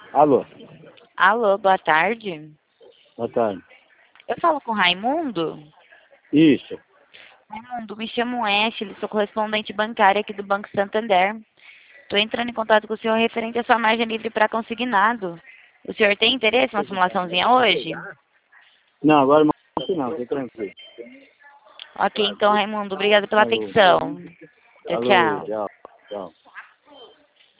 Alô, Alô, boa tarde. boa tarde. Eu falo com o Raimundo? Isso. Raimundo, me chamo Ashley, sou correspondente bancária aqui do Banco Santander. Estou entrando em contato com o senhor referente à sua margem livre para consignado. O senhor tem interesse numa simulaçãozinha hoje? Não, agora não, tô tranquilo. Ok, então, Raimundo, obrigada pela Alô, atenção. Tchau, alô, tchau. tchau, tchau.